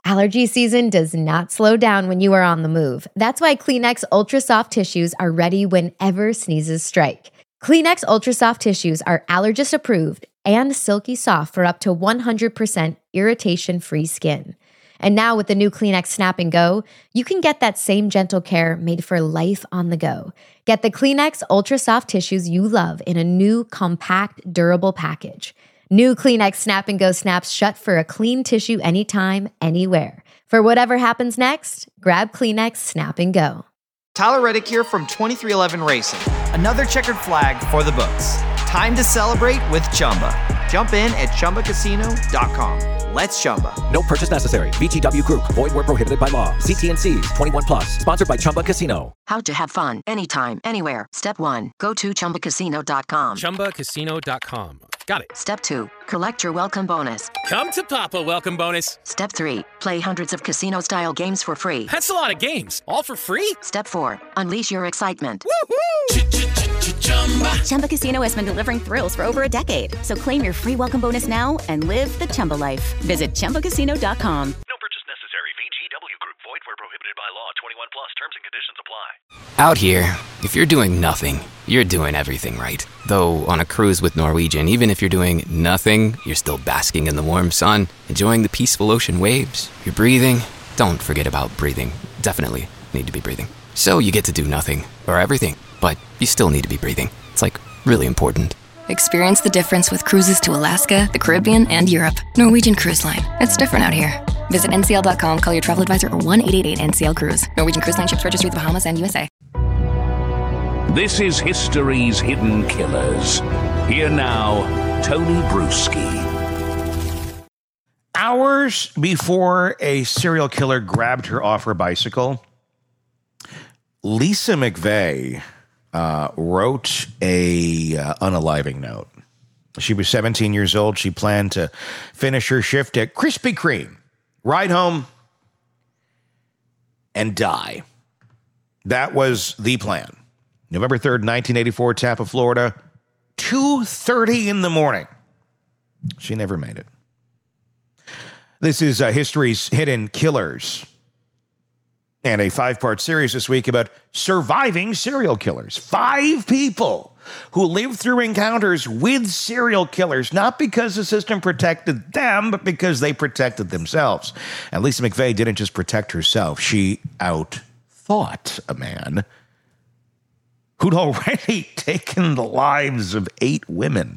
Allergy season does not slow down when you are on the move. That's why Kleenex Ultra Soft Tissues are ready whenever sneezes strike. Kleenex Ultra Soft Tissues are allergist approved and silky soft for up to 100% irritation-free skin. And now with the new Kleenex Snap and Go, you can get that same gentle care made for life on the go. Get the Kleenex Ultra Soft Tissues you love in a new, compact, durable package. New Kleenex Snap and Go snaps shut for a clean tissue anytime, anywhere. For whatever happens next, grab Kleenex Snap and Go. Tyler Reddick here from 2311 Racing. Another checkered flag for the books. Time to celebrate with Chumba. Jump in at ChumbaCasino.com. Let's Chumba. No purchase necessary. VGW Group. Void where prohibited by law. See T&Cs. 21 plus. Sponsored by Chumba Casino. How to have fun anytime, anywhere. Step 1. Go to ChumbaCasino.com. ChumbaCasino.com. Got it. Step 2. Collect your welcome bonus. Come to Papa welcome bonus. Step 3. Play hundreds of casino-style games for free. That's a lot of games. All for free? Step 4. Unleash your excitement. Woohoo! Chumba Casino has been delivering thrills for over a decade. So claim your free welcome bonus now and live the Chumba life. Visit ChumbaCasino.com. No purchase necessary. VGW Group. Void where prohibited by law. 21 plus. Terms and conditions apply. Out here, if you're doing nothing, you're doing everything right. Though on a cruise with Norwegian, even if you're doing nothing, you're still basking in the warm sun, enjoying the peaceful ocean waves. You're breathing. Don't forget about breathing. Definitely need to be breathing. So you get to do nothing, or everything, but you still need to be breathing. It's like really important. Experience the difference with cruises to Alaska, the Caribbean, and Europe. Norwegian Cruise Line. It's different out here. Visit ncl.com, call your travel advisor, or 1-888-NCL-CRUISE. Norwegian Cruise Line ships registry the Bahamas and USA. This is history's hidden killers. Here now, Tony Bruschi. Hours before a serial killer grabbed her off her bicycle, Lisa McVeigh wrote a unaliving note. She was 17 years old. She planned to finish her shift at Krispy Kreme, ride home, and die. That was the plan. November 3rd, 1984, Tampa, Florida, 2:30 in the morning. She never made it. This is History's Hidden Killers, and a 5-part series this week about surviving serial killers. 5 people who lived through encounters with serial killers, not because the system protected them, but because they protected themselves. And Lisa McVeigh didn't just protect herself. She outthought a man who'd already taken the lives of 8 women.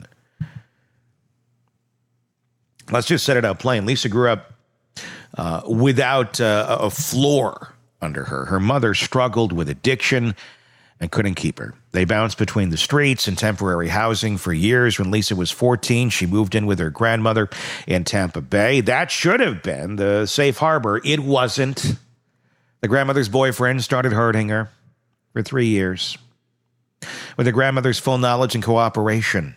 Let's just set it out plain. Lisa grew up without a floor under her. Her mother struggled with addiction and couldn't keep her. They bounced between the streets and temporary housing for years. When Lisa was 14, she moved in with her grandmother in Tampa Bay. That should have been the safe harbor. It wasn't. The grandmother's boyfriend started hurting her for 3 years. With her grandmother's full knowledge and cooperation,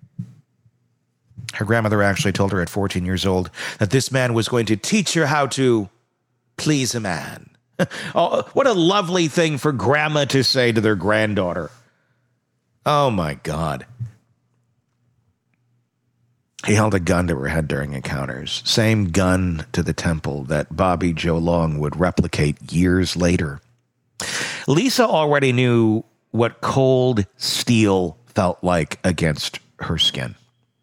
her grandmother actually told her at 14 years old that this man was going to teach her how to please a man. Oh, what a lovely thing for grandma to say to their granddaughter. Oh, my God. He held a gun to her head during encounters. Same gun to the temple that Bobby Joe Long would replicate years later. Lisa already knew what cold steel felt like against her skin.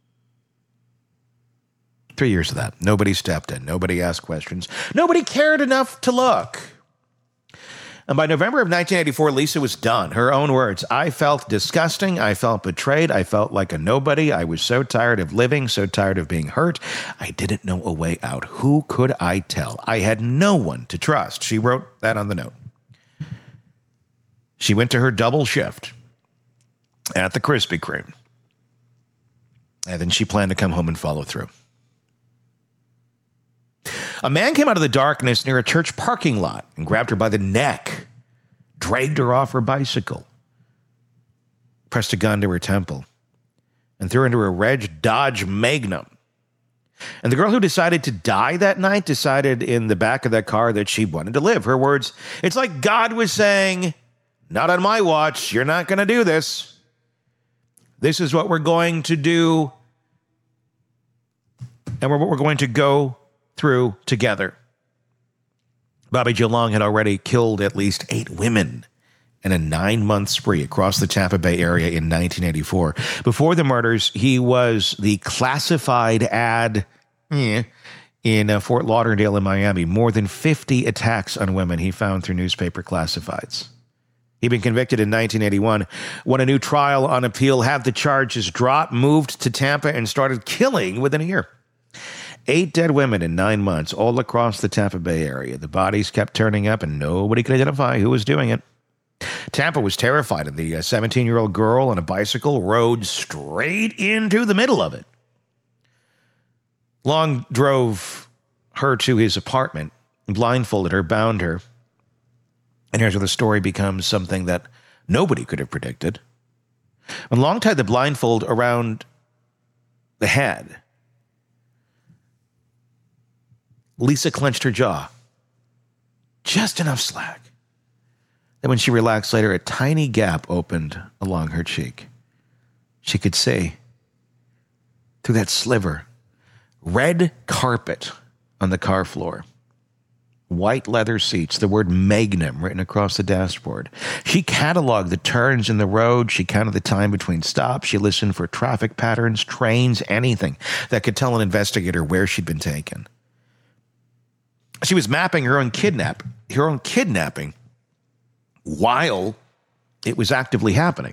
3 years of that. Nobody stepped in. Nobody asked questions. Nobody cared enough to look. And by November of 1984, Lisa was done. Her own words, "I felt disgusting. I felt betrayed. I felt like a nobody. I was so tired of living, so tired of being hurt. I didn't know a way out. Who could I tell? I had no one to trust." She wrote that on the note. She went to her double shift at the Krispy Kreme. And then she planned to come home and follow through. A man came out of the darkness near a church parking lot and grabbed her by the neck, dragged her off her bicycle, pressed a gun to her temple, and threw her into a red Dodge Magnum. And the girl who decided to die that night decided in the back of that car that she wanted to live. Her words, "It's like God was saying, not on my watch, you're not going to do this. This is what we're going to do, and what we're going to go through together." Bobby Joe Long had already killed at least 8 women in a 9-month spree across the Tampa Bay area in 1984. Before the murders, he was the classified ad in Fort Lauderdale in Miami. More than 50 attacks on women he found through newspaper classifieds. He'd been convicted in 1981, won a new trial on appeal, had the charges dropped, moved to Tampa, and started killing within a year. 8 dead women in 9 months, all across the Tampa Bay area. The bodies kept turning up, and nobody could identify who was doing it. Tampa was terrified, and the 17-year-old girl on a bicycle rode straight into the middle of it. Long drove her to his apartment, blindfolded her, bound her. And here's where the story becomes something that nobody could have predicted. When Long tied the blindfold around the head, Lisa clenched her jaw. Just enough slack. Then when she relaxed later, a tiny gap opened along her cheek. She could see through that sliver. Red carpet on the car floor. White leather seats, the word Magnum written across the dashboard. She cataloged the turns in the road. She counted the time between stops. She listened for traffic patterns, trains, anything that could tell an investigator where she'd been taken. She was mapping her own kidnapping while it was actively happening.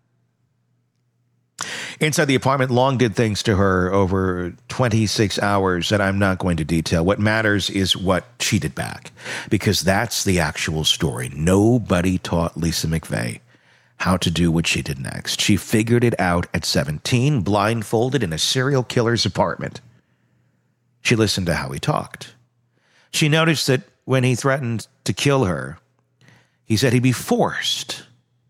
Inside the apartment, Long did things to her over 26 hours that I'm not going to detail. What matters is what she did back, because that's the actual story. Nobody taught Lisa McVeigh how to do what she did next. She figured it out at 17, blindfolded in a serial killer's apartment. She listened to how he talked. She noticed that when he threatened to kill her, he said he'd be forced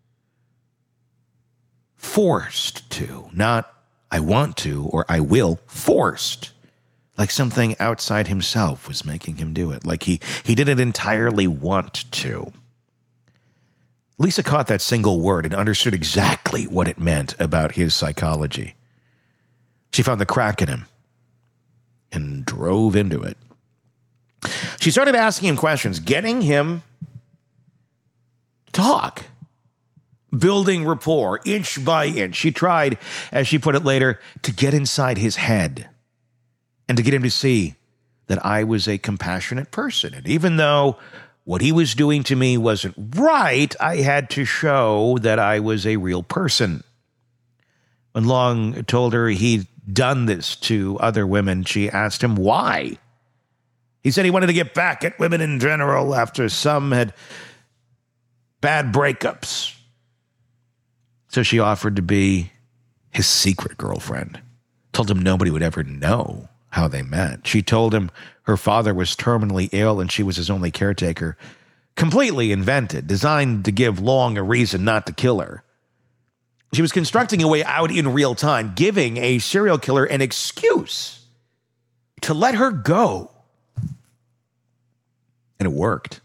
to, not I want to or I will, forced. Like something outside himself was making him do it. Like he didn't entirely want to. Lisa caught that single word and understood exactly what it meant about his psychology. She found the crack in him and drove into it. She started asking him questions, getting him to talk. Building rapport, inch by inch. She tried, as she put it later, to get inside his head and to get him to see that I was a compassionate person. And even though what he was doing to me wasn't right, I had to show that I was a real person. When Long told her he'd done this to other women, she asked him why. He said he wanted to get back at women in general after some had bad breakups. So she offered to be his secret girlfriend. Told him nobody would ever know how they met. She told him her father was terminally ill and she was his only caretaker. Completely invented, designed to give Long a reason not to kill her. She was constructing a way out in real time, giving a serial killer an excuse to let her go. And it worked.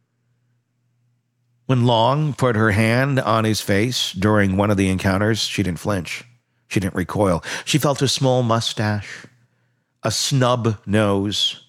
When Long put her hand on his face during one of the encounters, she didn't flinch. She didn't recoil. She felt a small mustache, a snub nose.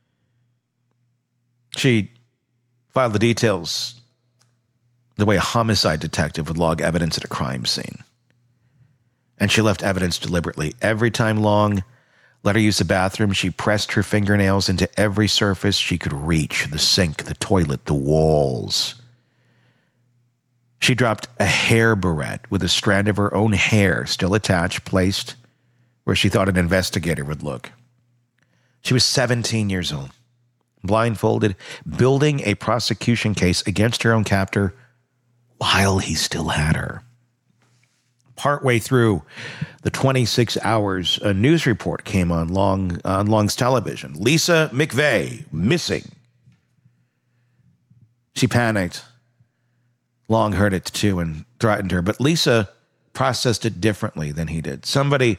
She filed the details the way a homicide detective would log evidence at a crime scene. And she left evidence deliberately. Every time Long let her use the bathroom, she pressed her fingernails into every surface she could reach, the sink, the toilet, the walls. She dropped a hair barrette with a strand of her own hair still attached, placed where she thought an investigator would look. She was 17 years old, blindfolded, building a prosecution case against her own captor while he still had her. Partway through the 26 hours, a news report came on Long's television. Lisa McVeigh, missing. She panicked. Long heard it too and threatened her, but Lisa processed it differently than he did. Somebody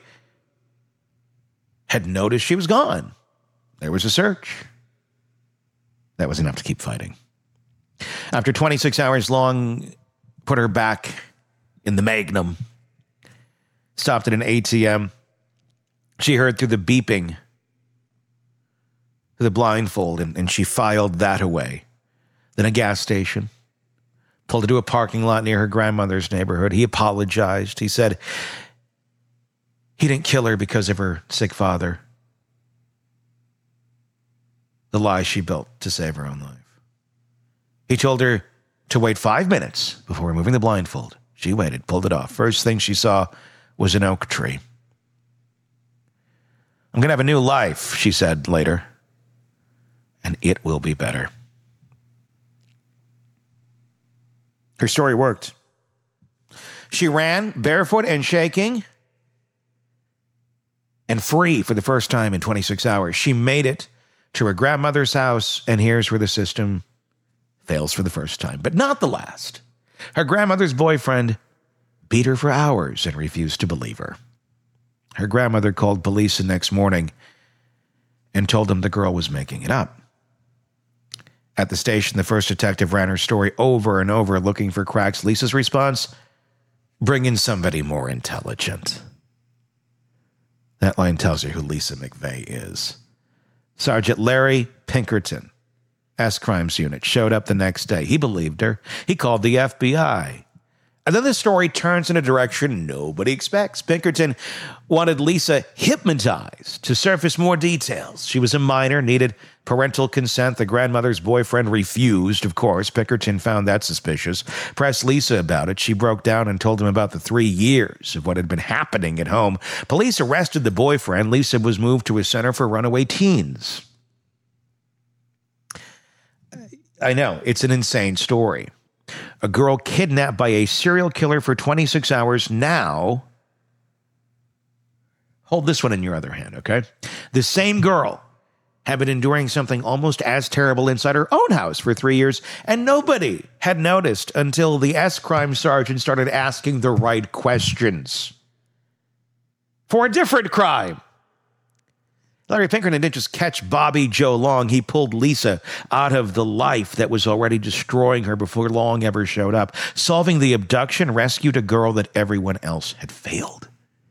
had noticed she was gone. There was a search. That was enough to keep fighting. After 26 hours, Long put her back in the Magnum, stopped at an ATM. She heard through the beeping with a blindfold, and she filed that away. Then a gas station. Pulled into a parking lot near her grandmother's neighborhood. He apologized. He said he didn't kill her because of her sick father. The lie she built to save her own life. He told her to wait 5 minutes before removing the blindfold. She waited, pulled it off. First thing she saw was an oak tree. I'm going to have a new life, she said later, and it will be better. Her story worked. She ran barefoot and shaking and free for the first time in 26 hours. She made it to her grandmother's house, and here's where the system fails for the first time, but not the last. Her grandmother's boyfriend beat her for hours and refused to believe her. Her grandmother called police the next morning and told them the girl was making it up. At the station, the first detective ran her story over and over, looking for cracks. Lisa's response, bring in somebody more intelligent. That line tells you who Lisa McVeigh is. Sergeant Larry Pinkerton, S-Crimes Unit, showed up the next day. He believed her. He called the FBI. And then the story turns in a direction nobody expects. Pinkerton wanted Lisa hypnotized to surface more details. She was a minor, needed parental consent. The grandmother's boyfriend refused, of course. Pinkerton found that suspicious. Pressed Lisa about it. She broke down and told him about the 3 years of what had been happening at home. Police arrested the boyfriend. Lisa was moved to a center for runaway teens. I know, it's an insane story. A girl kidnapped by a serial killer for 26 hours. Now, hold this one in your other hand, okay? The same girl had been enduring something almost as terrible inside her own house for 3 years, and nobody had noticed until the S-Crime sergeant started asking the right questions for a different crime. Larry Pinkerton didn't just catch Bobby Joe Long. He pulled Lisa out of the life that was already destroying her before Long ever showed up. Solving the abduction, rescued a girl that everyone else had failed.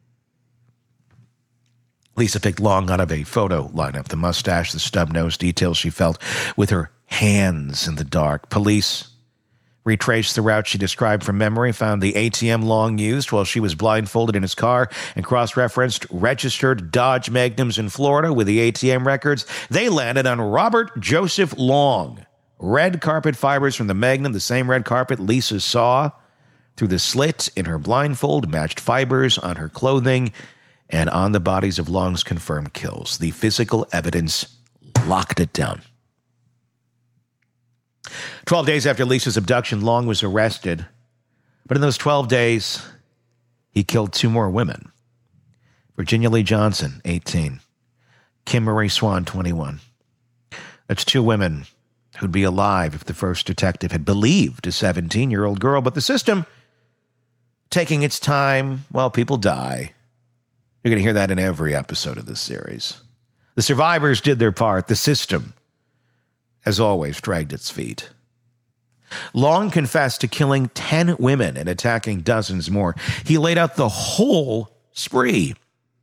Lisa picked Long out of a photo lineup. The mustache, the stub nose, details she felt with her hands in the dark. Police retraced the route she described from memory, found the ATM Long used while she was blindfolded in his car, and cross-referenced registered Dodge Magnums in Florida with the ATM records. They landed on Robert Joseph Long. Red carpet fibers from the Magnum, the same red carpet Lisa saw through the slit in her blindfold, matched fibers on her clothing and on the bodies of Long's confirmed kills. The physical evidence locked it down. 12 days after Lisa's abduction, Long was arrested. But in those 12 days, he killed 2 more women. Virginia Lee Johnson, 18. Kim Marie Swan, 21. That's 2 women who'd be alive if the first detective had believed a 17-year-old girl. But the system, taking its time, well, people die. You're going to hear that in every episode of this series. The survivors did their part. The system, as always, dragged its feet. Long confessed to killing 10 women and attacking dozens more. He laid out the whole spree.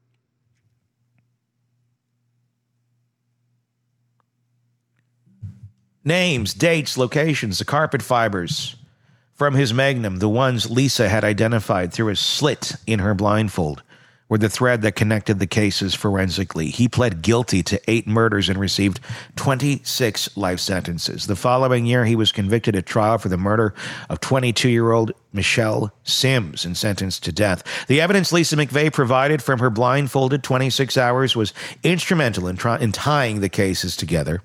Names, dates, locations, the carpet fibers from his Magnum, the ones Lisa had identified through a slit in her blindfold, were the thread that connected the cases forensically. He pled guilty to 8 murders and received 26 life sentences. The following year, he was convicted at trial for the murder of 22-year-old Michelle Sims and sentenced to death. The evidence Lisa McVeigh provided from her blindfolded 26 hours was instrumental in tying the cases together.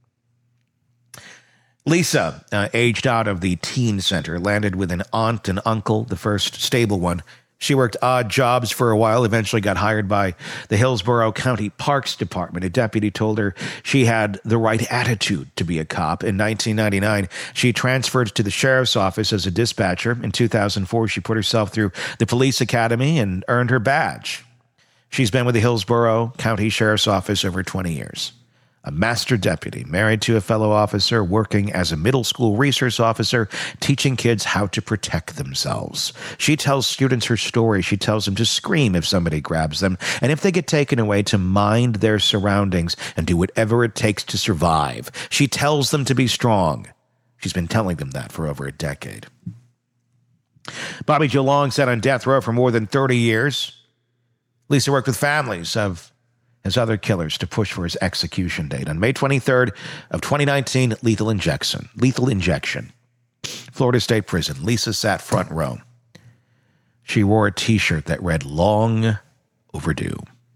Lisa, aged out of the teen center, landed with an aunt and uncle, the first stable one. She worked odd jobs for a while, eventually got hired by the Hillsborough County Parks Department. A deputy told her she had the right attitude to be a cop. In 1999, she transferred to the sheriff's office as a dispatcher. In 2004, she put herself through the police academy and earned her badge. She's been with the Hillsborough County Sheriff's Office over 20 years. a master deputy, married to a fellow officer, working as a middle school resource officer, teaching kids how to protect themselves. She tells students her story. She tells them to scream if somebody grabs them, and if they get taken away, to mind their surroundings and do whatever it takes to survive. She tells them to be strong. She's been telling them that for over a decade. Bobby Joe Long sat on death row for more than 30 years. Lisa worked with families of his other killers to push for his execution date. On May 23rd of 2019, lethal injection. Florida State Prison. Lisa sat front row. She wore a T-shirt that read, "Long overdue."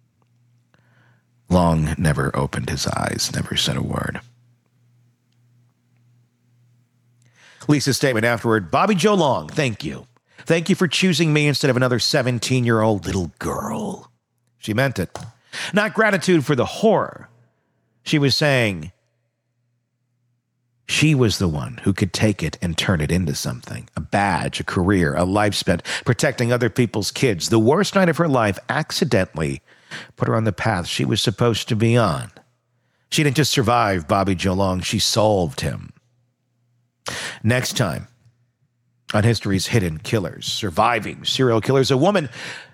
Long never opened his eyes, never said a word. Lisa's statement afterward, "Bobby Joe Long, thank you. Thank you for choosing me instead of another 17-year-old little girl." She meant it. Not gratitude for the horror. She was saying she was the one who could take it and turn it into something. A badge, a career, a life spent protecting other people's kids. The worst night of her life accidentally put her on the path she was supposed to be on. She didn't just survive Bobby Joe Long, she solved him. Next time on History's Hidden Killers, surviving serial killers, a woman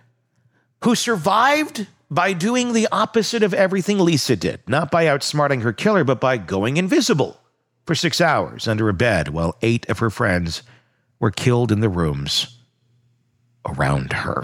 who survived by doing the opposite of everything Lisa did. Not by outsmarting her killer, but by going invisible for 6 hours under a bed while 8 of her friends were killed in the rooms around her.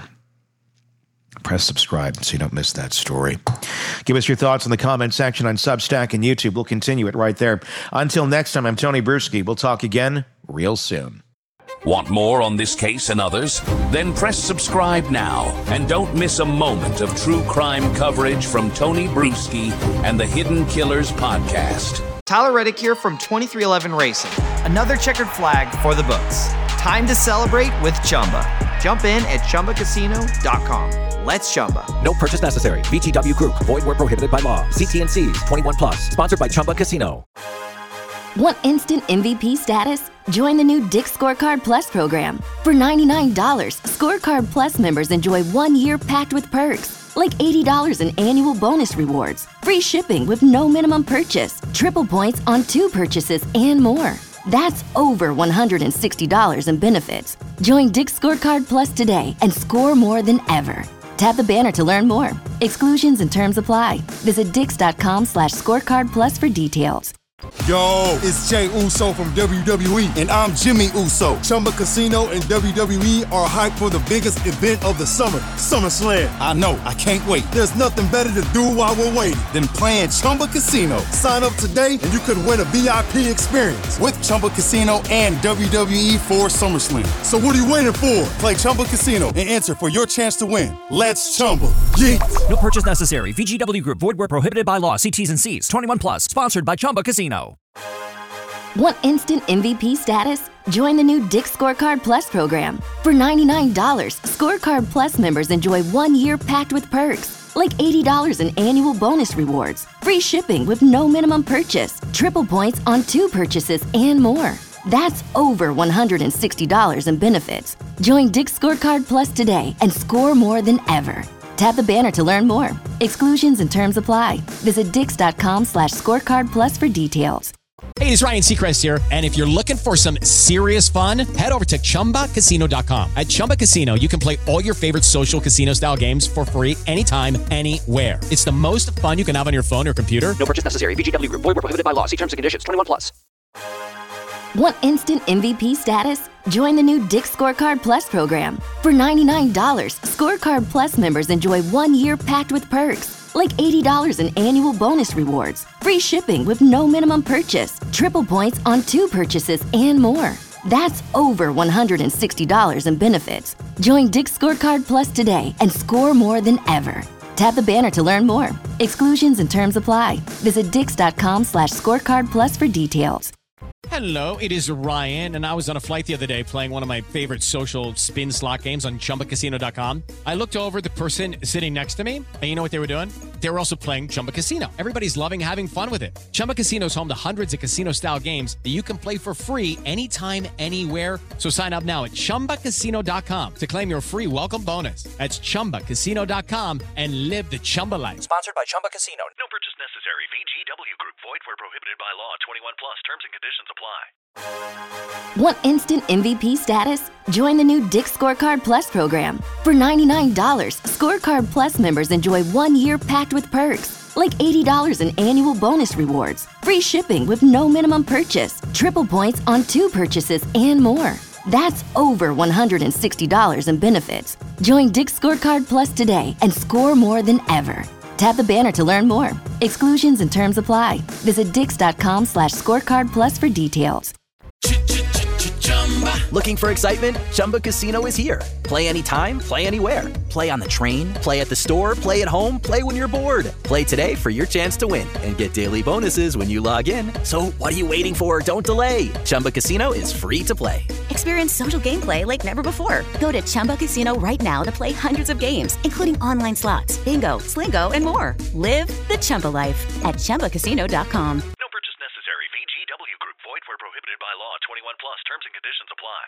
Press subscribe so you don't miss that story. Give us your thoughts in the comment section on Substack and YouTube. We'll continue it right there. Until next time, I'm Tony Bruschi. We'll talk again real soon. Want more on this case and others? Then press subscribe now and don't miss a moment of true crime coverage from Tony Bruschi and the Hidden Killers podcast. Tyler Reddick here from 2311 Racing. Another checkered flag for the books. Time to celebrate with Chumba. Jump in at ChumbaCasino.com. Let's Chumba. No purchase necessary. VGW Group. Void where prohibited by law. See T&Cs. 21 plus. Sponsored by Chumba Casino. Want instant MVP status? Join the new Dick's Scorecard Plus program. For $99, Scorecard Plus members enjoy 1 year packed with perks, like $80 in annual bonus rewards, free shipping with no minimum purchase, triple points on 2 purchases, and more. That's over $160 in benefits. Join Dick's Scorecard Plus today and score more than ever. Tap the banner to learn more. Exclusions and terms apply. Visit dix.com/scorecard plus for details. Yo, it's Jay Uso from WWE, and I'm Jimmy Uso. Chumba Casino and WWE are hyped for the biggest event of the summer, SummerSlam. I know, I can't wait. There's nothing better to do while we're waiting than playing Chumba Casino. Sign up today and you could win a VIP experience with Chumba Casino and WWE for SummerSlam. So what are you waiting for? Play Chumba Casino and enter for your chance to win. Let's Chumba. Yeah. No purchase necessary. VGW Group. Void where prohibited by law. See T's and C's. 21 plus. Sponsored by Chumba Casino. Want instant MVP status? Join the new Dick's Scorecard Plus program. For $99, Scorecard Plus members enjoy 1 year packed with perks, like $80 in annual bonus rewards, free shipping with no minimum purchase, triple points on 2 purchases, and more. That's over $160 in benefits. Join Dick's Scorecard Plus today and score more than ever. Tap the banner to learn more. Exclusions and terms apply. Visit dix.com/scorecard plus for details. Hey, it's Ryan Seacrest here. And if you're looking for some serious fun, head over to ChumbaCasino.com. At Chumba Casino, you can play all your favorite social casino-style games for free anytime, anywhere. It's the most fun you can have on your phone or computer. No purchase necessary. VGW Group. Void where prohibited by law. See terms and conditions. 21 plus. Want instant MVP status? Join the new Dick's Scorecard Plus program. For $99, Scorecard Plus members enjoy 1 year packed with perks, like $80 in annual bonus rewards, free shipping with no minimum purchase, triple points on 2 purchases, and more. That's over $160 in benefits. Join Dick's Scorecard Plus today and score more than ever. Tap the banner to learn more. Exclusions and terms apply. Visit dix.com/scorecard plus for details. Hello, it is Ryan, and I was on a flight the other day playing one of my favorite social spin slot games on ChumbaCasino.com. I looked over at the person sitting next to me, and you know what they were doing? They were also playing Chumba Casino. Everybody's loving having fun with it. Chumba Casino is home to hundreds of casino-style games that you can play for free anytime, anywhere. So sign up now at ChumbaCasino.com to claim your free welcome bonus. That's ChumbaCasino.com and live the Chumba life. Sponsored by Chumba Casino. No purchase necessary. VGW Group. Void where prohibited by law. 21 plus. Terms and conditions apply. Want instant MVP status? Join the new Dick's Scorecard Plus program. For $99, Scorecard Plus members enjoy 1 year packed with perks, like $80 in annual bonus rewards, free shipping with no minimum purchase, triple points on 2 purchases, and more. That's over $160 in benefits. Join Dick's Scorecard Plus today and score more than ever. Tap the banner to learn more. Exclusions and terms apply. Visit dix.com/scorecard plus for details. Looking for excitement? Chumba Casino is here. Play anytime, play anywhere. Play on the train, play at the store, play at home, play when you're bored. Play today for your chance to win and get daily bonuses when you log in. So what are you waiting for? Don't delay. Chumba Casino is free to play. Experience social gameplay like never before. Go to Chumba Casino right now to play hundreds of games, including online slots, bingo, Slingo, and more. Live the Chumba life at ChumbaCasino.com. No purchase necessary. VGW Group. Void where prohibited by law. 21 plus. Terms and conditions apply.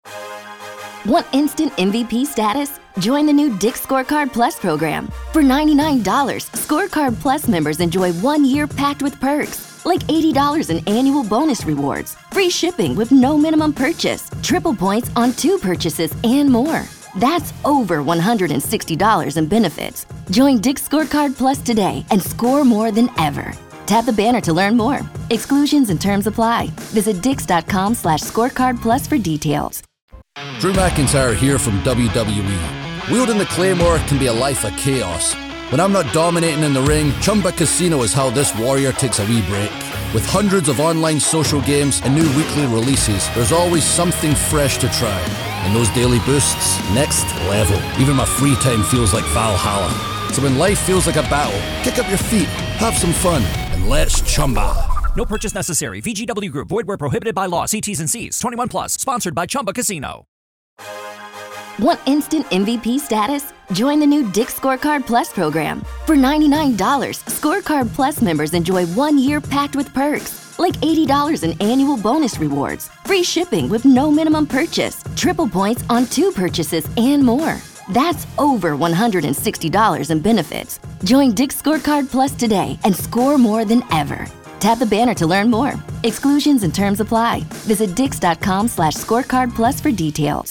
Want instant MVP status? Join the new Dick's Scorecard Plus program. For $99, Scorecard Plus members enjoy 1 year packed with perks, like $80 in annual bonus rewards, free shipping with no minimum purchase, triple points on 2 purchases, and more. That's over $160 in benefits. Join Dick's Scorecard Plus today and score more than ever. Tap the banner to learn more. Exclusions and terms apply. Visit dix.com/scorecard plus for details. Drew McIntyre here from WWE. Wielding the Claymore can be a life of chaos. When I'm not dominating in the ring, Chumba Casino is how this warrior takes a wee break. With hundreds of online social games and new weekly releases, there's always something fresh to try. And those daily boosts, next level. Even my free time feels like Valhalla. So when life feels like a battle, kick up your feet, have some fun, and let's Chumba. No purchase necessary. VGW Group. Void where prohibited by law. See T's and C's. 21 plus. Sponsored by Chumba Casino. Want instant MVP status? Join the new Dick's Scorecard Plus program. For $99, Scorecard Plus members enjoy 1 year packed with perks, like $80 in annual bonus rewards, free shipping with no minimum purchase, triple points on 2 purchases, and more. That's over $160 in benefits. Join Dick's Scorecard Plus today and score more than ever. Tap the banner to learn more. Exclusions and terms apply. Visit dix.com/scorecard plus for details.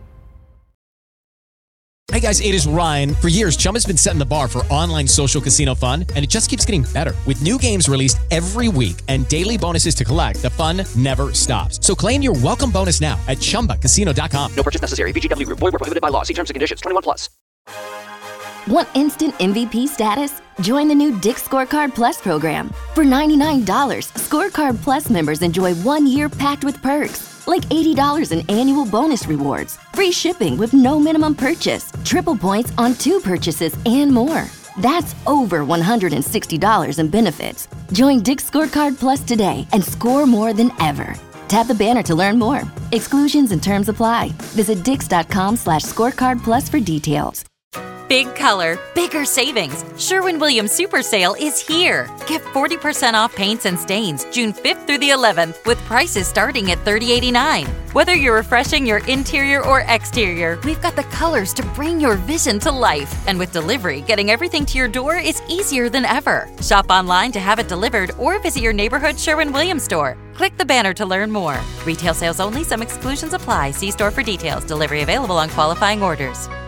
Hey guys, it is Ryan. For years, Chumba's been setting the bar for online social casino fun, and it just keeps getting better. With new games released every week and daily bonuses to collect, the fun never stops. So claim your welcome bonus now at ChumbaCasino.com. No purchase necessary. VGW Group. Void where prohibited by law. See terms and conditions. 21 plus. Want instant MVP status? Join the new Dick's Scorecard Plus program. For $99, Scorecard Plus members enjoy 1 year packed with perks, like $80 in annual bonus rewards, free shipping with no minimum purchase, triple points on 2 purchases, and more. That's over $160 in benefits. Join Dick's Scorecard Plus today and score more than ever. Tap the banner to learn more. Exclusions and terms apply. Visit dix.com/scorecard plus for details. Big color, bigger savings. Sherwin-Williams Super Sale is here. Get 40% off paints and stains June 5th through the 11th with prices starting at $30.89. Whether you're refreshing your interior or exterior, we've got the colors to bring your vision to life. And with delivery, getting everything to your door is easier than ever. Shop online to have it delivered or visit your neighborhood Sherwin-Williams store. Click the banner to learn more. Retail sales only. Some exclusions apply. See store for details. Delivery available on qualifying orders.